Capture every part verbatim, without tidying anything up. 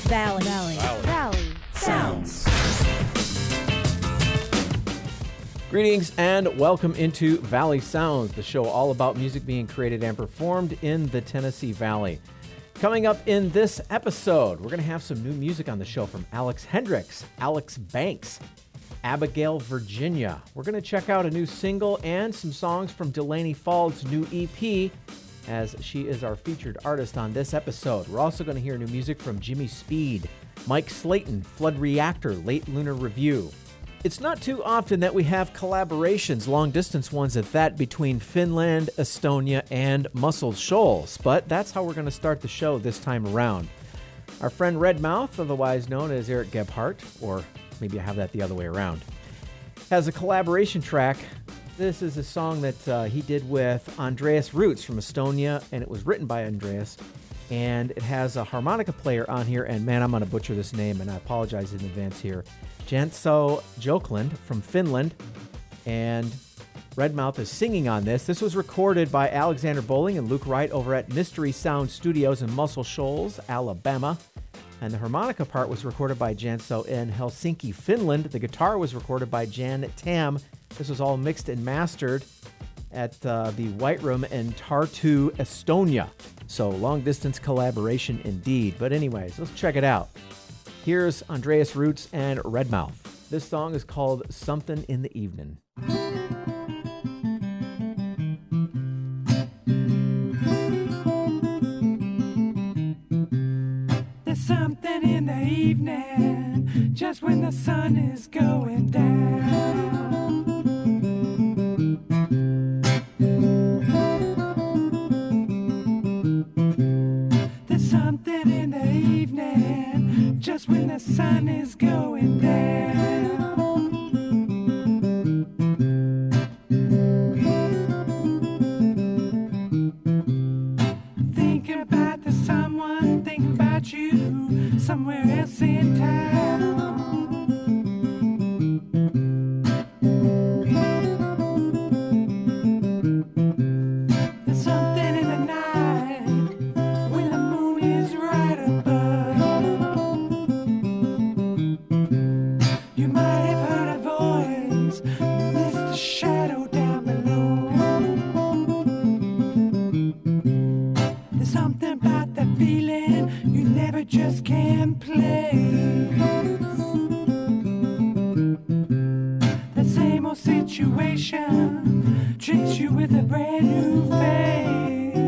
Valley. Valley. Valley. Valley. Sounds. Greetings and welcome into Valley Sounds, the show all about music being created and performed in the Tennessee Valley. Coming up in this episode, we're going to have some new music on the show from Alex Hendricks, Alex Banks, Abigail Virginia. We're going to check out a new single and some songs from Delaney Fald's new E P, as she is our featured artist on this episode. We're also going to hear new music from Jimmy Speed, Mike Slayton, Flood Reactor, Late Lunar Review. It's not too often that we have collaborations, long-distance ones at that, between Finland, Estonia, and Muscle Shoals, but that's how we're going to start the show this time around. Our friend Redmouth, otherwise known as Eric Gebhardt, or maybe I have that the other way around, has a collaboration track. This is a song that uh, he did with Andreas Roots from Estonia, and it was written by Andreas, and it has a harmonica player on here, and man, I'm going to butcher this name, and I apologize in advance here. Jantso Jokland from Finland, and Redmouth is singing on this. This was recorded by Alexander Bowling and Luke Wright over at Mystery Sound Studios in Muscle Shoals, Alabama. And the harmonica part was recorded by Jantso in Helsinki, Finland. The guitar was recorded by Jan Tam. This was all mixed and mastered at uh, the White Room in Tartu, Estonia. So long-distance collaboration indeed. But anyways, let's check it out. Here's Andreas Roots and Redmouth. This song is called Something in the Evening. There's something in the evening, just when the sun is going down. There's something in the evening, just when the sun is going down. Think about the someone, think about you, somewhere else in town. There's something in the night, when the moon is right above. You might have heard a voice, miss the shadow down below. There's something about that feeling you never just can place. That same old situation treats you with a brand new face.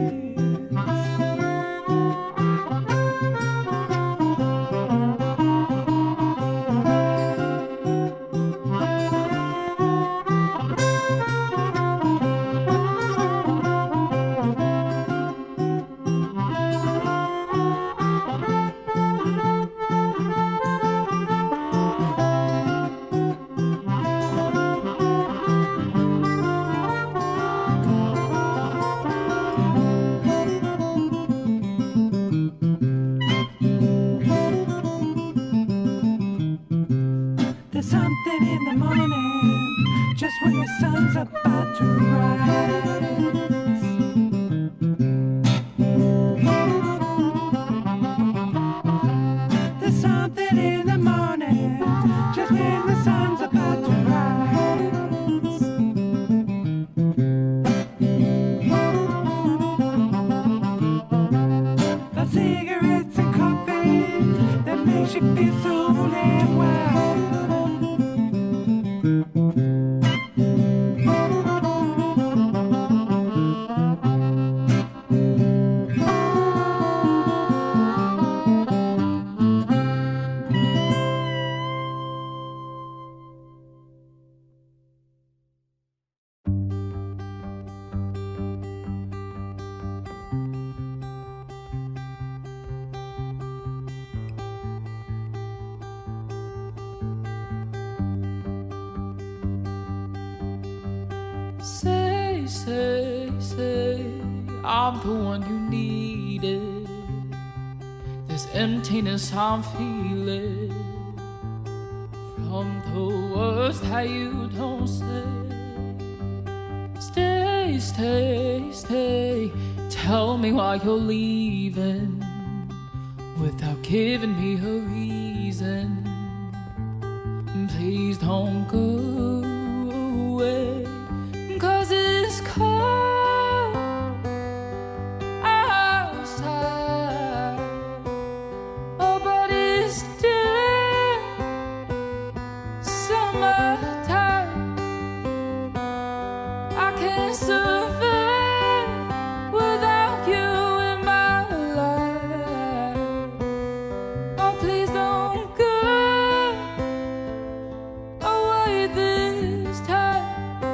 There's something in the morning, just when the sun's about to rise. There's something in the morning, just when the sun's about to rise. But cigarettes and coffee, that makes you feel so damn wild. Say, say, say, I'm the one you needed. This emptiness I'm feeling from the words that you don't say. Stay, stay, stay, tell me why you're leaving. without giving me a reason. Please don't go away, 'cause it's cold outside. Oh, but it's still summertime. I can't survive without you in my life. Oh, please don't go away this time.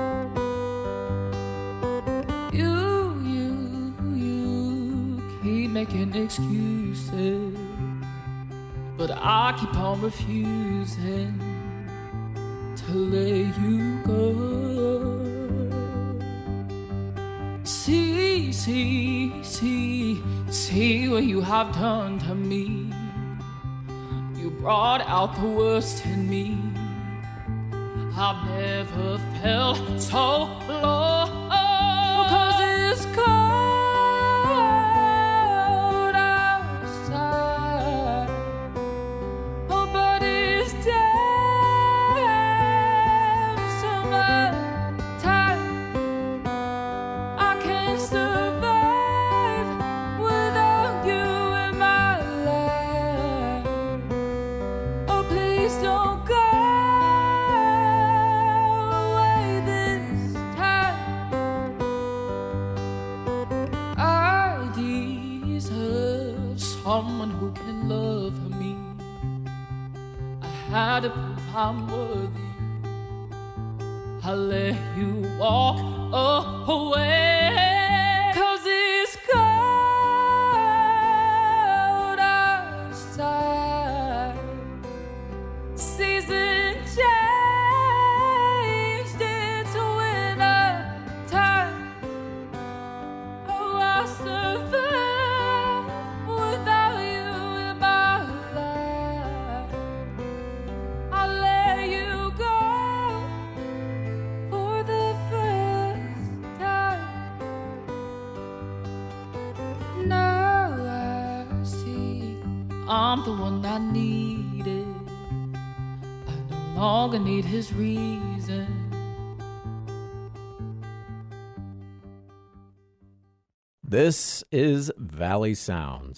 You, you, you keep making excuses, but I keep on refusing to let you go. See, see, see, see what you have done to me. You brought out the worst in me. I've never felt so low, 'cause it's cold outside. Oh, but it's damn summertime. I can't survive without you in my life. Oh, please don't go away this time. I deserve someone who can love me. I had to prove I'm worthy. I let you walk away, 'cause it's cold outside. Season changed, it's winter time. Oh, I survive without you in my life. I let you go for the first time. Now I see I'm the one I needed. I no longer need his reason. This is Valley Sounds.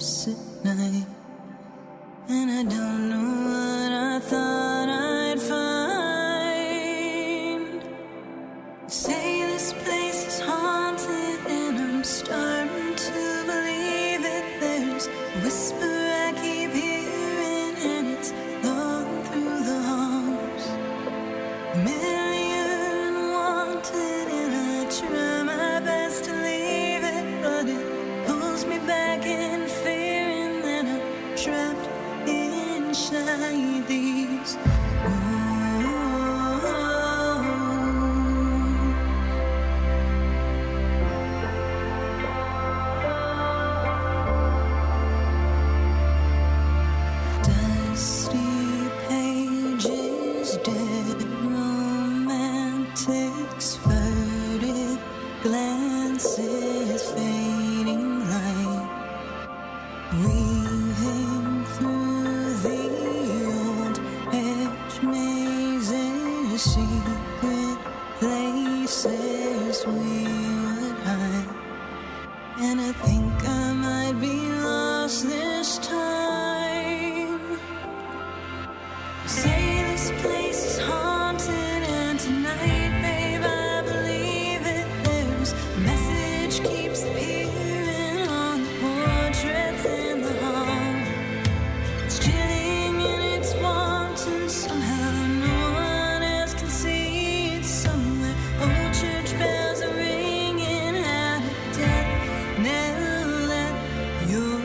darkness at night, and I don't know what I thought I'd find. Say this place is haunted, and I'm starting to believe it. There's a whisper I keep hearing, and it's long through the halls. Familiar and wanted, and I try my best to leave it, but it pulls me back in fear, and then I'm trapped inside these dusty pages, dead romantics, furtive glances, fading light, weaving through the old edge mazes, secret places we would hide. And I think I might be lost this time. Say this place is haunted, and tonight, babe, I believe it. There's a message keeps appearing on the portraits in the hall. It's chilling and it's wanting, somehow no one else can see it. Somewhere old church bells are ringing out of death. Now that you're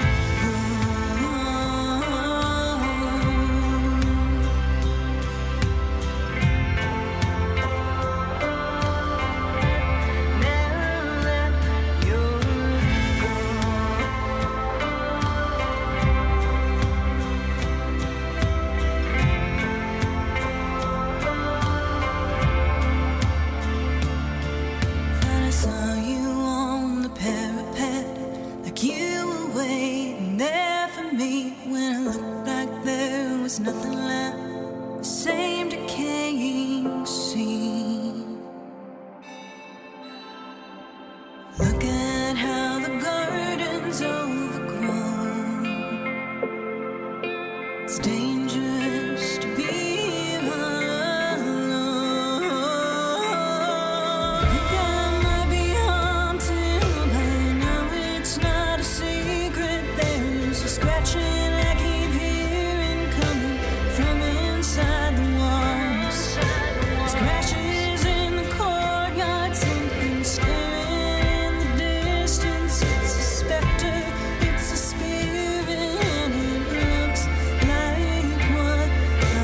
Thought I saw you on the parapet, like you were waiting there for me. When I looked back, there was nothing left, the same decaying scene. Look at how the garden's overgrown. It's dangerous to be alone. I think I might be haunted, but now it's not a secret. There's a scratching I keep hearing coming from inside the walls. Scratches in the courtyard, something staring in the distance. It's a specter, it's a spirit, and it looks like what I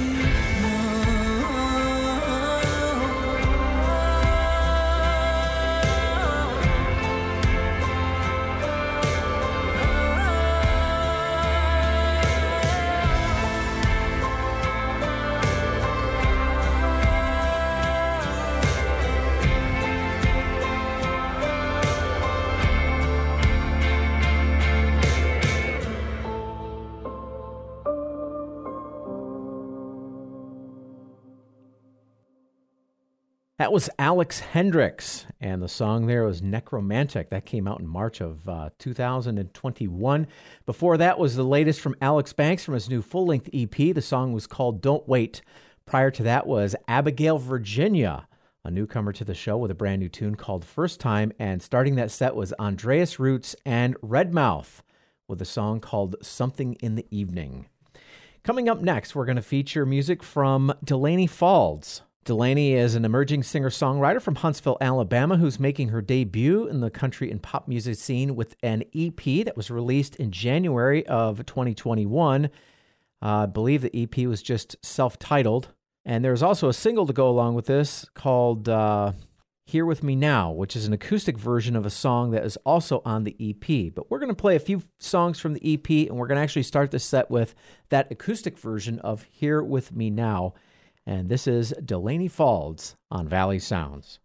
That was Alex Hendricks, and the song there was Necromantic. That came out in March of uh, two thousand twenty-one. Before that was the latest from Alex Banks from his new full-length E P. The song was called Don't Wait. Prior to that was Abigail Virginia, a newcomer to the show with a brand new tune called First Time. And starting that set was Andreas Roots and Redmouth with a song called Something in the Evening. Coming up next, we're going to feature music from Delaney Falls. Delaney is an emerging singer-songwriter from Huntsville, Alabama, who's making her debut in the country and pop music scene with an E P that was released in January of twenty twenty-one. Uh, I believe the E P was just self-titled. And there's also a single to go along with this called uh, Here With Me Now, which is an acoustic version of a song that is also on the E P. But we're going to play a few songs from the E P, and we're going to actually start the set with that acoustic version of Here With Me Now. And this is Delaney Falls on Valley Sounds.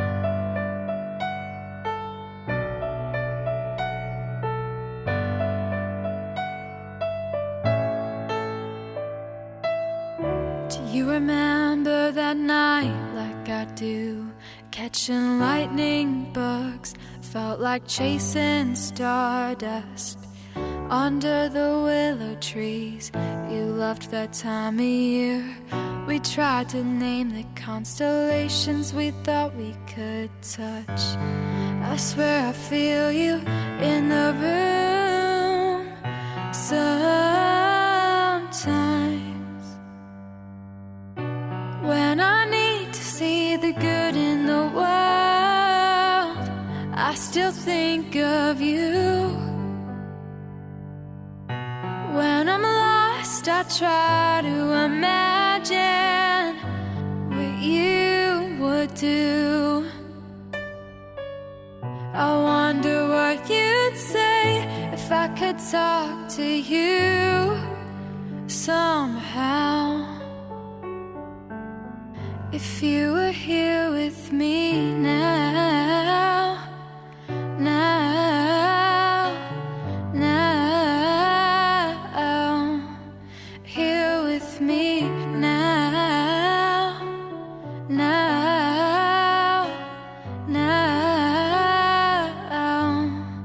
Do you remember that night like I do? Catching lightning bugs felt like chasing stardust. under the willow trees. You loved that time of year. We tried to name the constellations we thought we could touch. I swear I feel you in the room sometimes. When I need to see the good in the world, I still think of you. When I'm lost, I try to imagine what you would do. I wonder what you'd say if I could talk to you somehow. If you were here with me now, now, now, here with me now, now, now.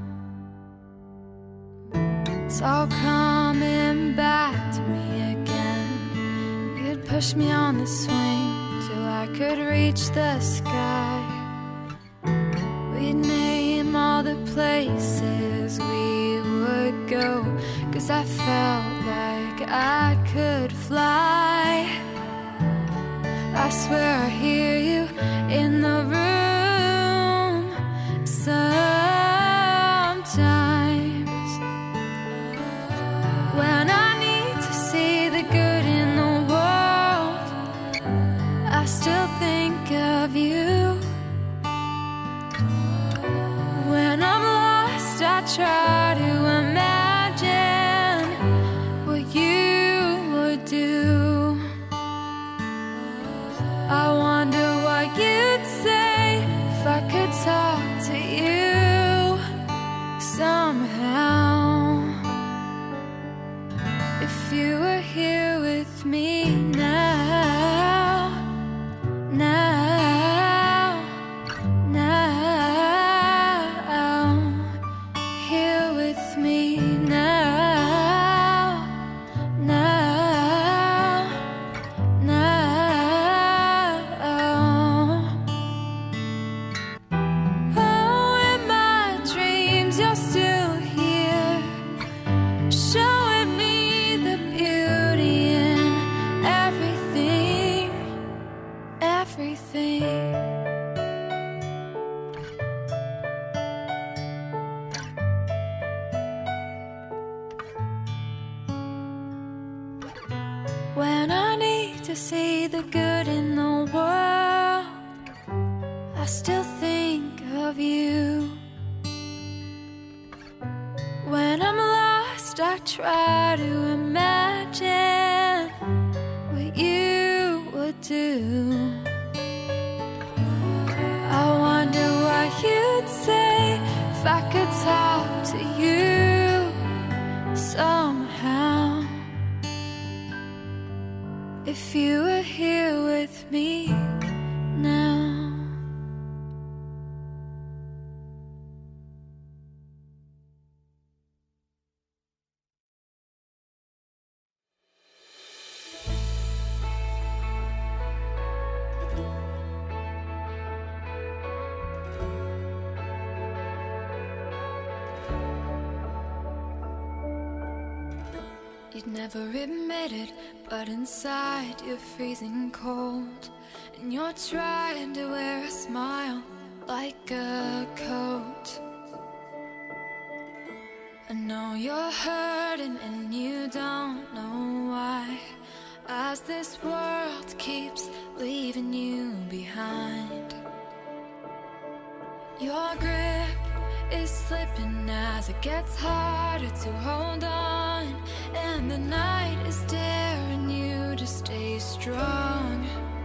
It's all coming back to me again. You'd push me on the swing till I could reach the sky. We'd name all the places we would go, 'cause I felt like I could fly. I swear I hear you in the room sometimes. When I need to see the good in the world, I still think of you. When I'm lost, I try to imagine what you would do. I wonder what you'd say if I could talk to you somehow. If you were here with me now, now, now, here with me now, now, now. Oh, in my dreams you're still here, showing me the beauty in everything, everything. When I need to see the good in the world, I still think of you. When I'm lost, I try to imagine what you would do. I wonder what you'd say if I could talk to you somehow. If you were here with me now. You'd never admit it, but inside you're freezing cold, and you're trying to wear a smile like a coat. I know you're hurting and you don't know why, as this world keeps leaving you behind. Your grip is slipping as it gets harder to hold on, and the night is daring you to stay strong.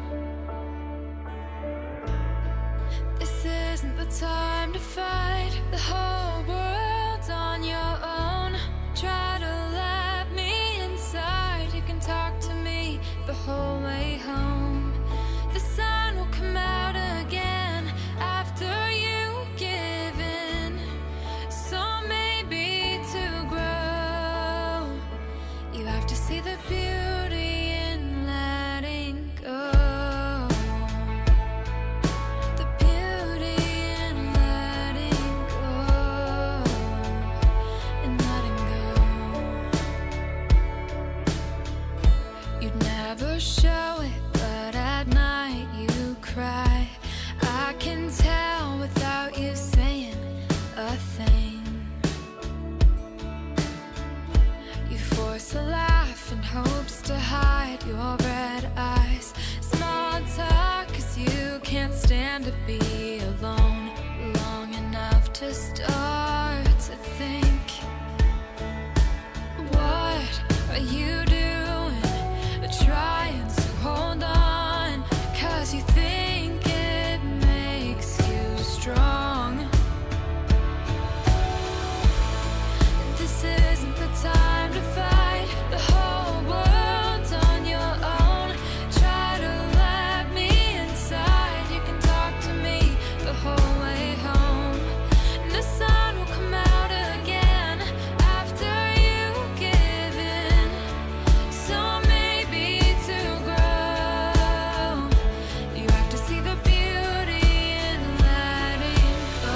This isn't the time to fight, the whole world's on your own. Try to let me inside, you can talk to me the whole way home. The sun will come out again after you give in, so maybe to grow see the beauty in letting go. The beauty in letting go. In letting go. You'd never show it, but at night you cry. I can tell without you saying a thing. You force a laugh in hopes to hide your red eyes. Small talk, cause you can't stand to be alone long enough to start to think. What are you doing? Trying to hold on, cause you think it makes you strong. This isn't the time to fight the whole world on your own. Try to let me inside. You can talk to me the whole way home. And the sun will come out again after you give in. So maybe to grow, you have to see the beauty in letting go.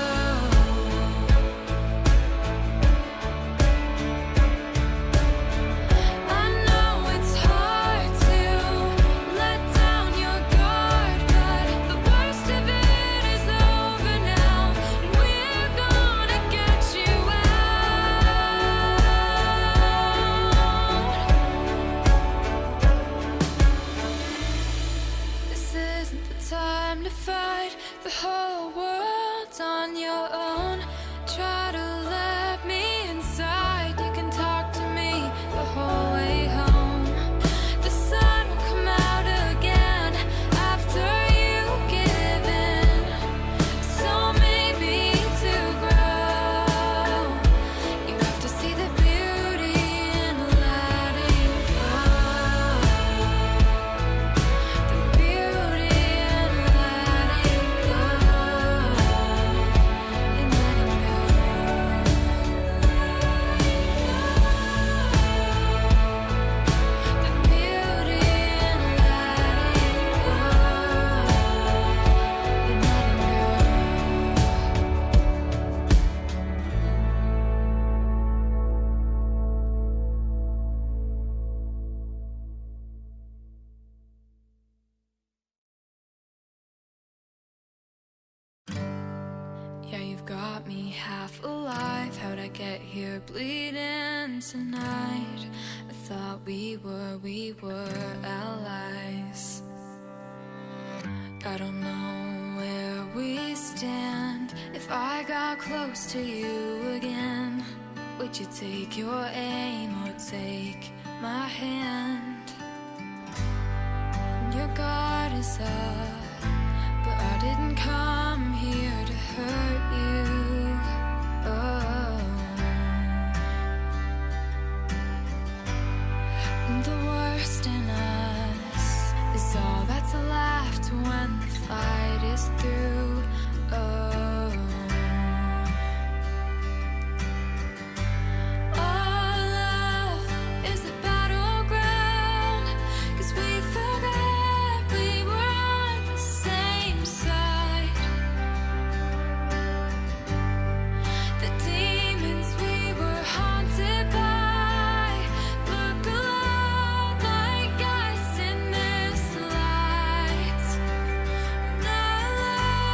I know it's hard to let down your guard, but the worst of it is over now, and we're gonna get you out. This isn't the time to fight the whole world on your own. Try to let me inside. You can talk to me the whole way home. The sun will come out again after you give in. So maybe to grow, you have to see the beauty in letting go. The beauty in letting go. In letting go. The beauty in letting go. In letting go. Yeah, you've got me half alive. How'd I get here bleeding tonight? I thought we were, we were allies. I don't know where we stand. If I got close to you again, would you take your aim or take my hand? Your guard is up, but I didn't come here to hurt you. Oh. The worst in us is all that's left when the fight is through. Oh. Our love is the battleground, 'cause we forgot we were on the same side. The demons we were haunted by look a lot like us in this light. Not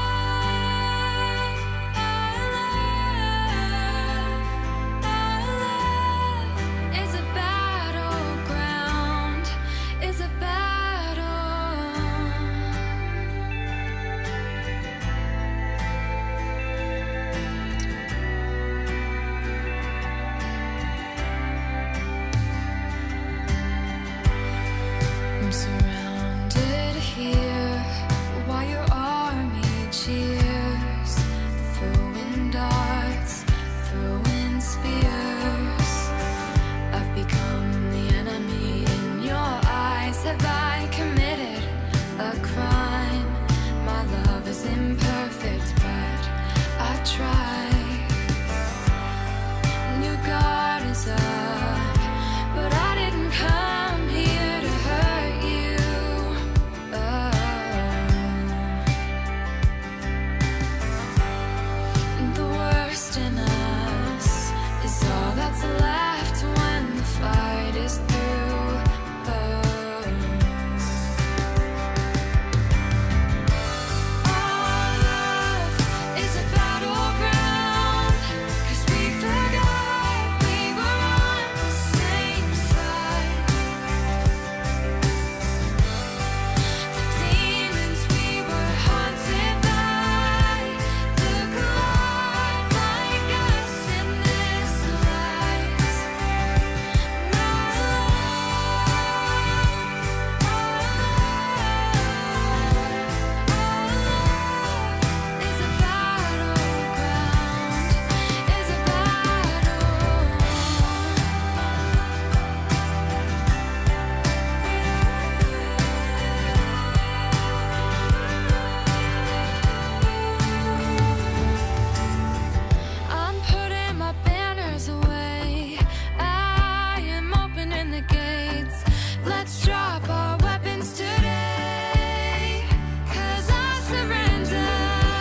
what's left when the fight is through. Our love is a battleground, 'cause we forgot we were on the same side. The demons we were haunted by look a lot like us in this light. Our love, our love is a battleground, is a I'm putting my banners away. I am opening the gates. Let's drop our weapons today. 'Cause I surrender.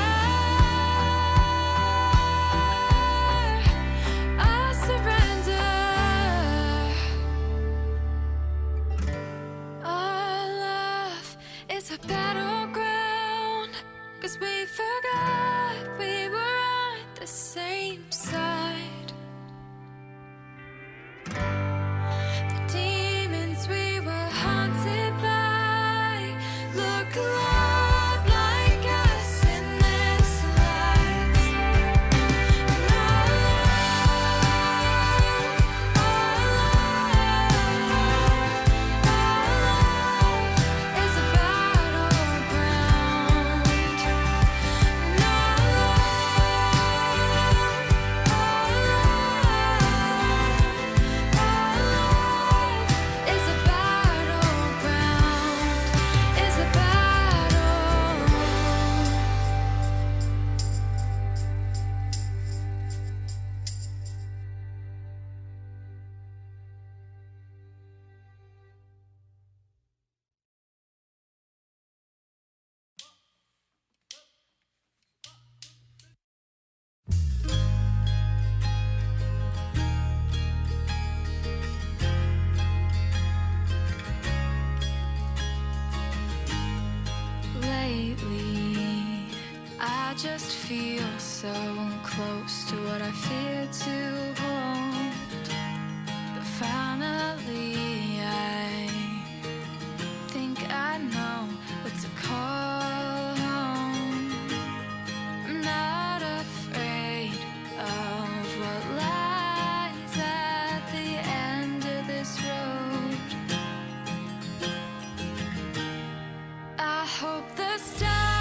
I surrender. Our love is a battleground, 'cause we forgot we were on the same side. The demons we were haunted by look a lot like us in this light. Our love, our love, our love is a battleground. Our love, our love, our love is a battleground, is a battle. Lately, I just feel so close to what I fear to hold. But finally, I think I know what to call home. I'm not afraid of what lies at the end of this road. I hope the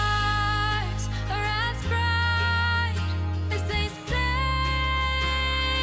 stars are as bright as they say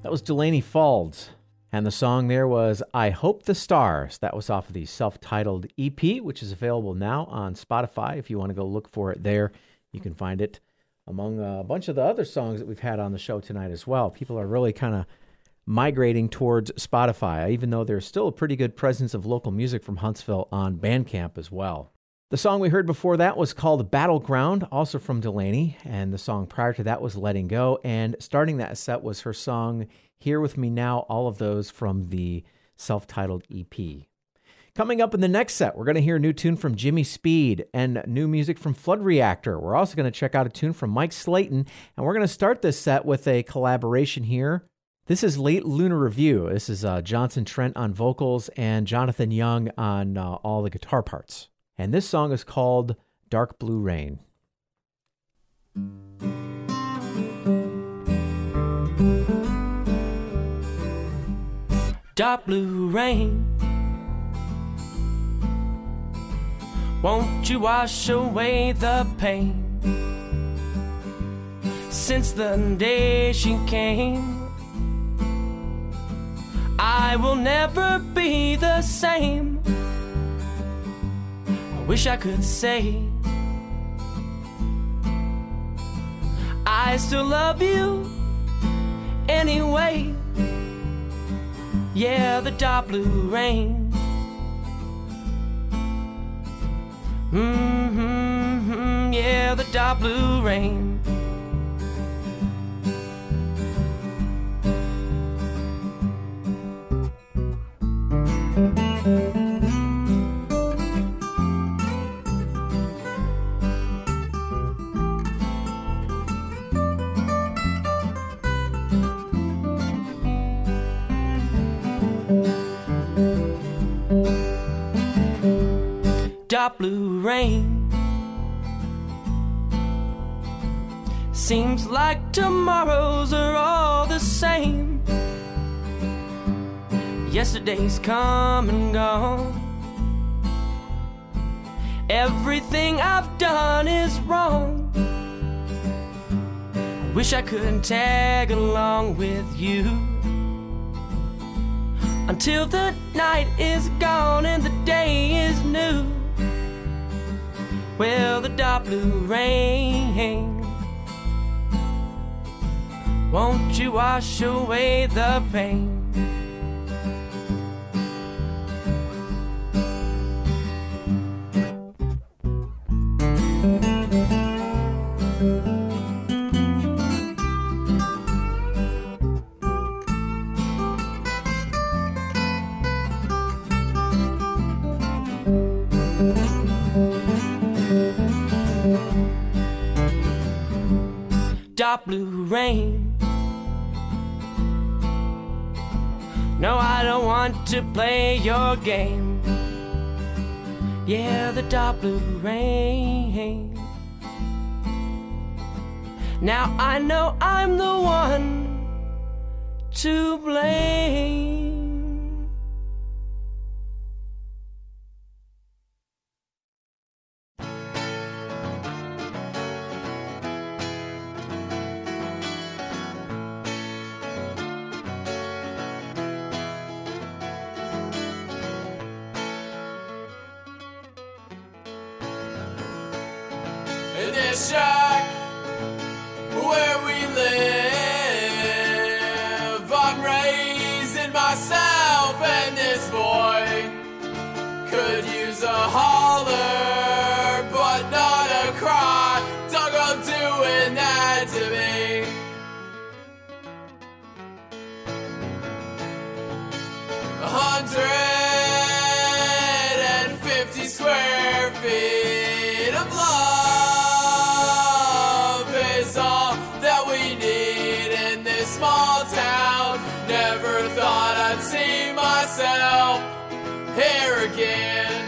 That was Delaney Faulds. And the song there was I Hope the Stars. That was off of the self-titled E P, which is available now on Spotify. If you want to go look for it there, you can find it among a bunch of the other songs that we've had on the show tonight as well. People are really kind of migrating towards Spotify, even though there's still a pretty good presence of local music from Huntsville on Bandcamp as well. The song we heard before that was called Battleground, also from Delaney, and the song prior to that was Letting Go, and starting that set was her song Here With Me Now, all of those from the self-titled E P. Coming up in the next set, we're going to hear a new tune from Jimmy Speed and new music from Flood Reactor. We're also going to check out a tune from Mike Slayton, and we're going to start this set with a collaboration here. This is Late Lunar Review. This is uh, Johnson Trent on vocals and Jonathan Young on uh, all the guitar parts. And this song is called Dark Blue Rain. Dark blue rain, won't you wash away the pain? Since the day she came, I will never be the same. I wish I could say I still love you anyway. Yeah, the dark blue rain. Mm-hmm, yeah, the dark blue rain. Dark blue rain, seems like tomorrows are all the same. Yesterday's come and gone. Everything I've done is wrong. I wish I could tag along with you until the night is gone and the day is new. Well, the dark blue rain, won't you wash away the pain? Dark blue rain, no, I don't want to play your game. Yeah, the dark blue rain. Now I know I'm the one to blame. In this shack where we live, I'm raising myself, and this boy could use a holler, but not a cry. Don't go doing that to me. A hundred and fifty square feet of love is all that we need in this small town. Never thought I'd see myself here again.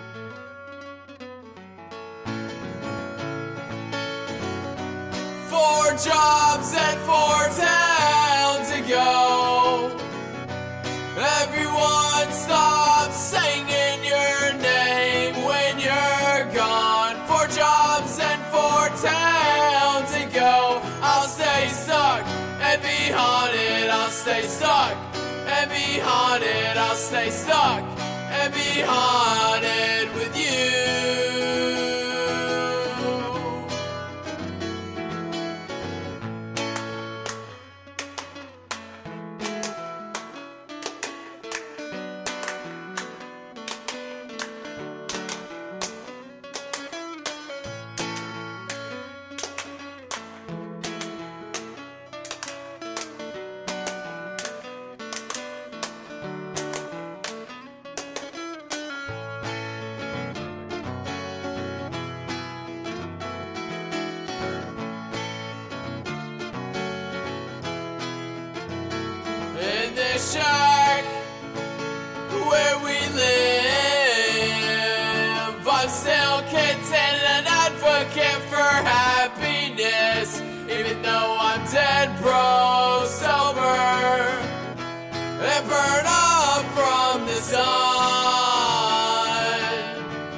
Four jobs and four towns to go. Everyone stops singing your name when you're gone. Four jobs and four towns to go. I'll stay stuck and be haunted. I'll stay stuck and be haunted. I'll stay stuck and be haunted with you. In this shack where we live, I'm still content and an advocate for happiness, even though I'm dead, bro, sober, and burn up from the sun.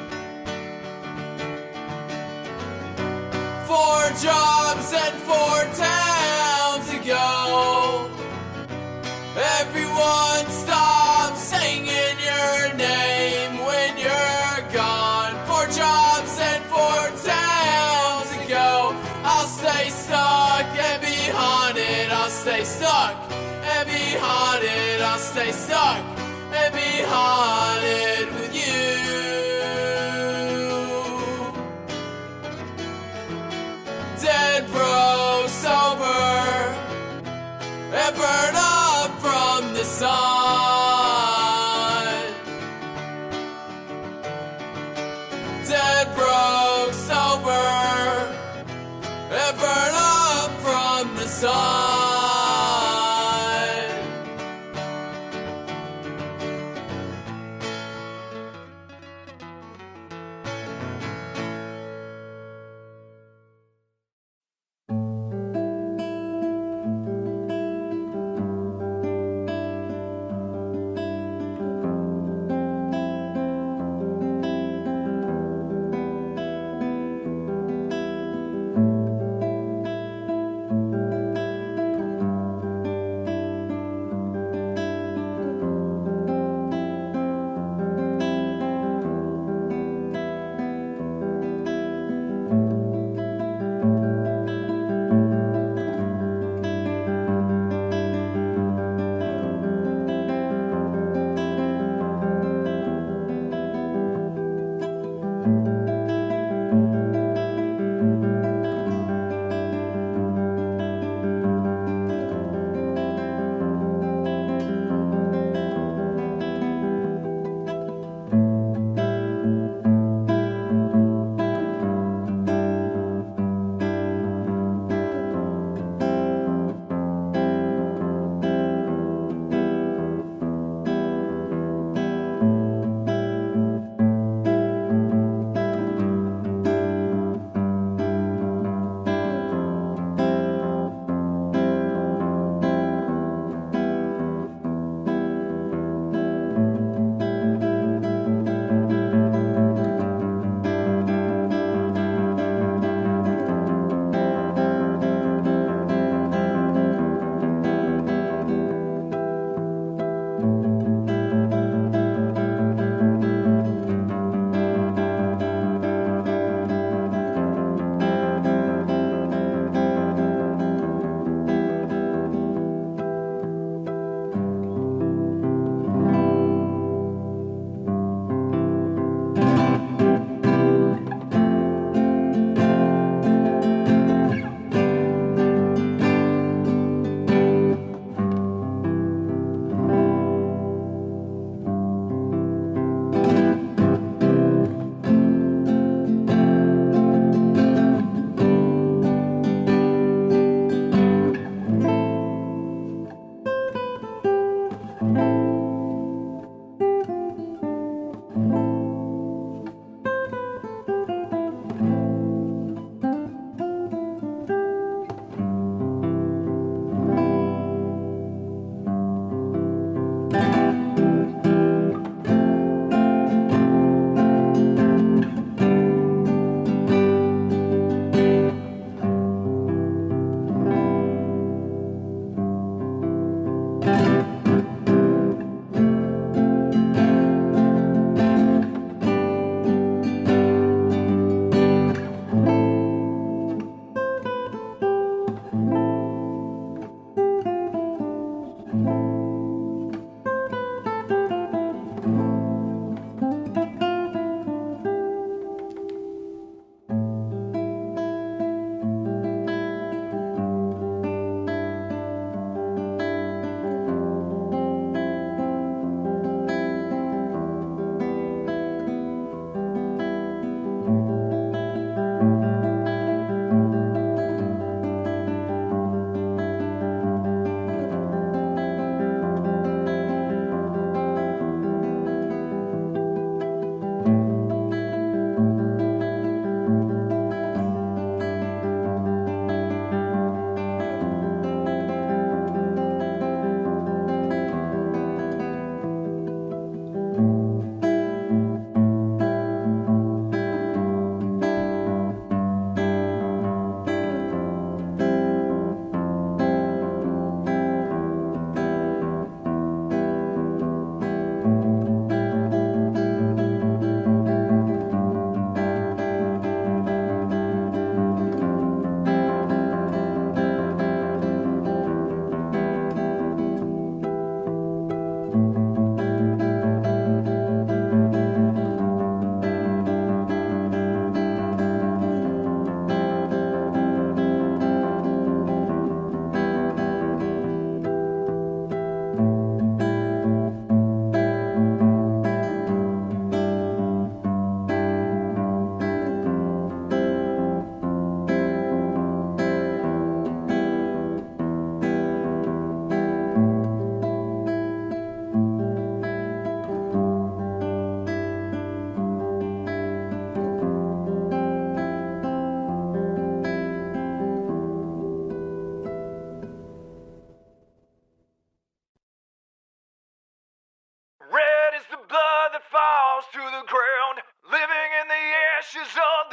Four jobs and four towns to go. Everyone stop singing your name when you're gone. Four jobs and four towns to go. I'll stay stuck and be haunted. I'll stay stuck and be haunted. I'll stay stuck and be haunted with you. Dead, bro, sober, and burn up from the sun. Dead, broke, sober, and burn up from the sun.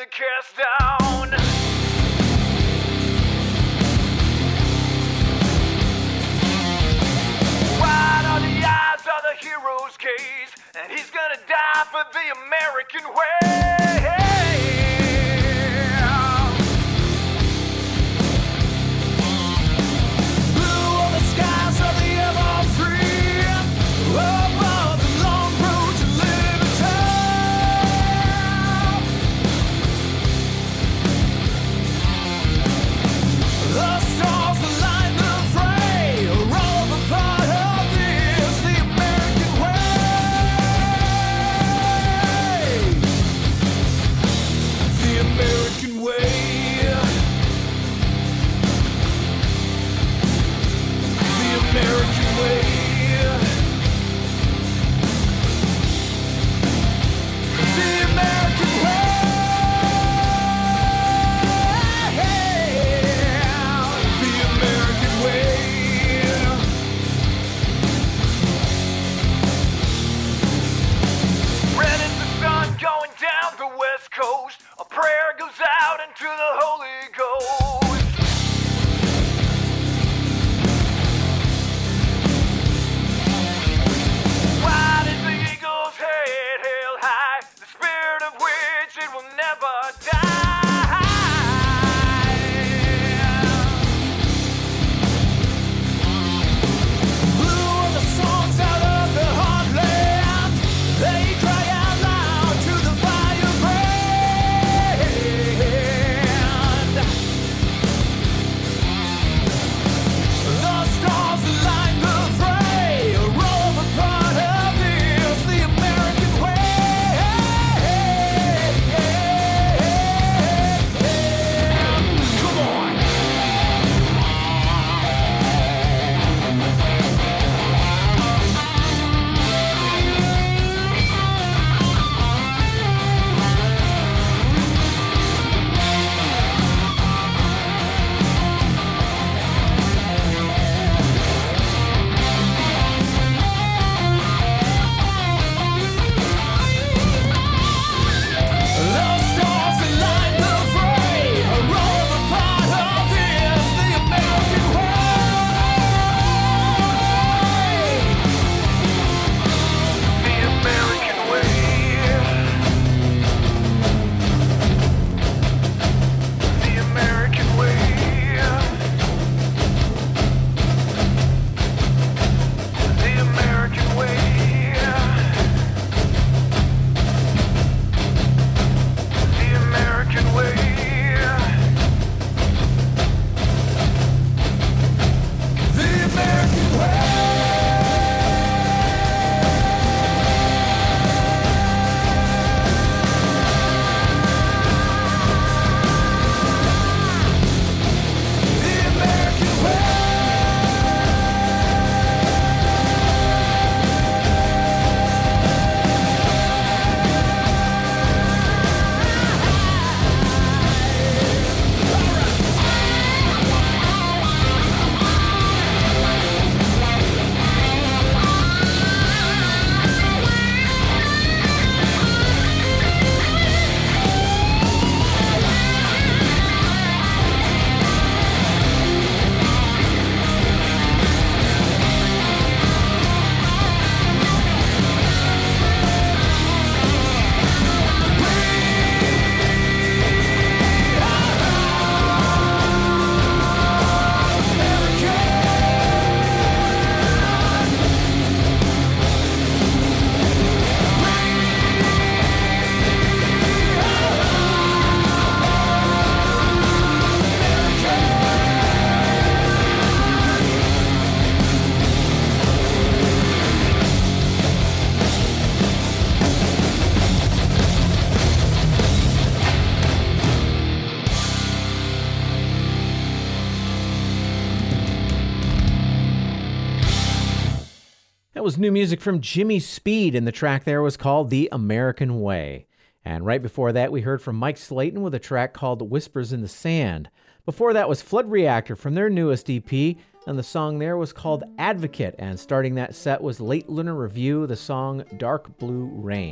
the cast down. Wide are the eyes of the hero's gaze, and he's gonna die for the American way. Blue are the skies of the ever free, above the long road to liberty. The stars align the fray, are all a part of this, the American way. The American way. The American way. The American way. The American way. Red is the sun going down the west coast. A prayer goes out into the Holy Ghost. Wide is the eagle's head held high, the spirit of which it will never die. Blue are the songs out of the heartland, they cry out loud to the firebrand. The stars align the fray, roll the part of this, the American way. Come on. The stars align the fray, roll the part of this, the American way. The American way. The American way. The American way. The American way. The American way. The American way. That was new music from Jimmy Speed, and the track there was called The American Way. And right before that, we heard from Mike Slayton with a track called Whispers in the Sand. Before that was Flood Reactor from their newest E P, and the song there was called Advocate. And starting that set was Late Lunar Review, the song Dark Blue Rain.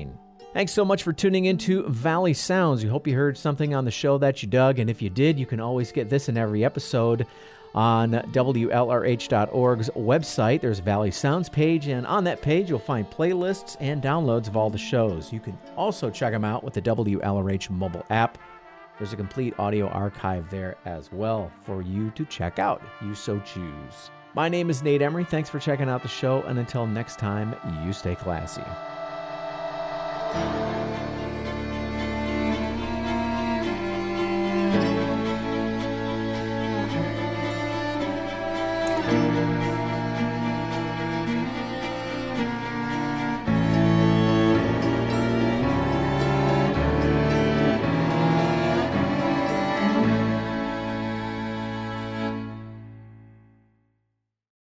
Thanks so much for tuning into Valley Sounds. We hope you heard something on the show that you dug, and if you did, you can always get this in every episode on W L R H dot org's website. There's a Valley Sounds page, and on that page you'll find playlists and downloads of all the shows. You can also check them out with the W L R H mobile app. There's a complete audio archive there as well for you to check out if you so choose. My name is Nate Emery. Thanks for checking out the show, and until next time, you stay classy.